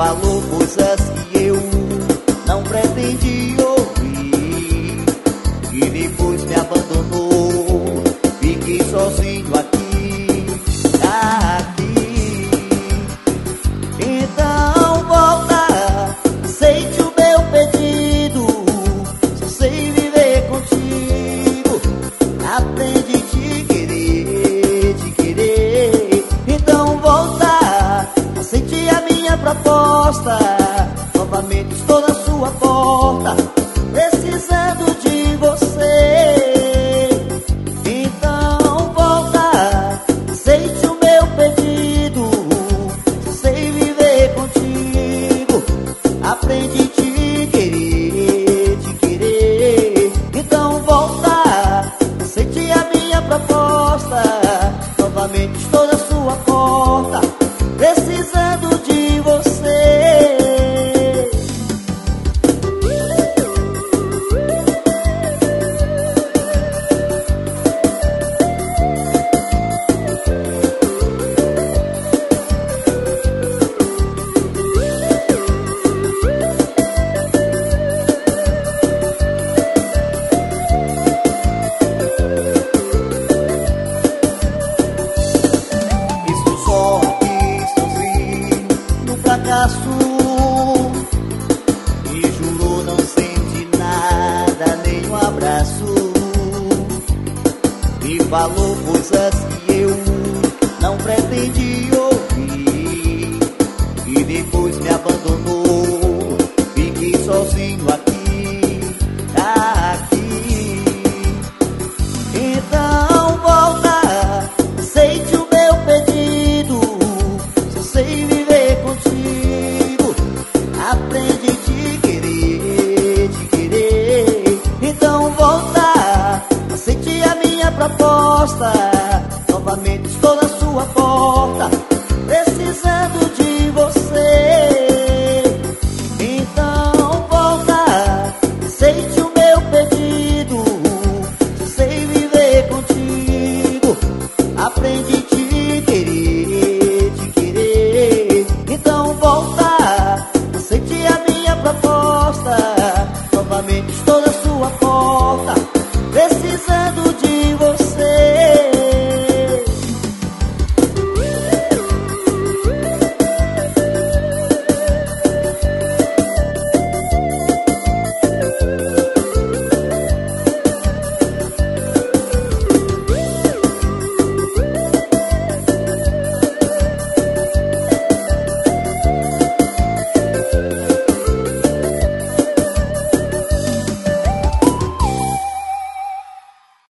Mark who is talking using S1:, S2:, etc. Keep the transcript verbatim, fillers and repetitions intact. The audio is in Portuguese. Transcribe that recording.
S1: falou coisas que eu não pretendi ouvir, e depois me abandonou. Fiquei sozinho aqui, aqui. Então volta, aceite o meu pedido. Só sei viver contigo, aprende te querer, te querer. Então volta, aceite a minha proposta. Novamente estou na sua porta, precisando de você. Então volta, aceite o meu pedido. Sei viver contigo, aprendi te querer, te querer. Então volta, aceite a minha proposta. Novamente estou na sua porta, precisando de você. Estou só aqui, sozinho, no fracasso. E jurou não sente nada, nem um abraço. Me falou coisas que eu não pretendi ouvir, e depois me abandonou. Fiquei sozinho aqui, aqui. Então volta, aceite o meu pedido. Só sei viver contigo, aprende te querer, te querer. Então volta, aceite a minha proposta. Novamente estou na sua porta,